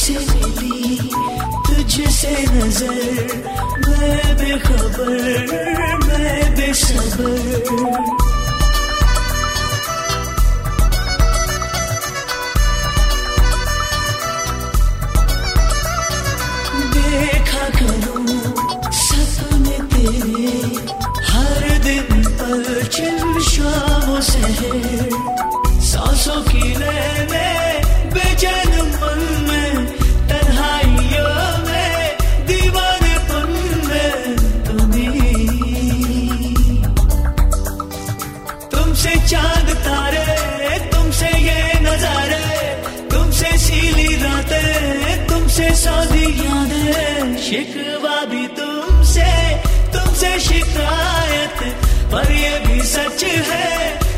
तुझसे मिली तुझसे नजर, मैं बेखबर मैं बेसबर। देखा करूं सपने तेरे हर दिन पलछिन शामों शहर, सांसों की लय में बेचैन मन में तन्हाइयों में दीवानेपन में तुमसे चांद तारे तुमसे ये नजारे, तुमसे सीली रातें तुमसे सौदी यादें, शिकवा भी तुमसे तुमसे शिकायत, पर ये भी सच है